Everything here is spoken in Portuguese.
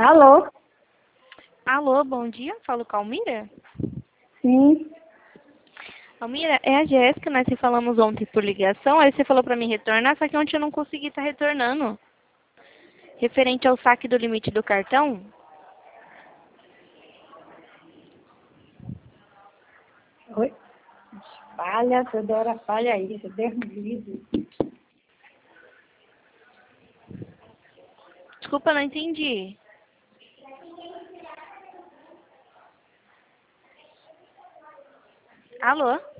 Alô? Alô, bom dia. Falo com a Almira? Sim. Almira, é a Jéssica, nós se falamos ontem por ligação, aí você falou pra mim retornar, só que ontem eu não consegui estar retornando. Referente ao saque do limite do cartão? Oi? Falha, toda hora falha isso, Deus me livre. Desculpa, não entendi. Alô?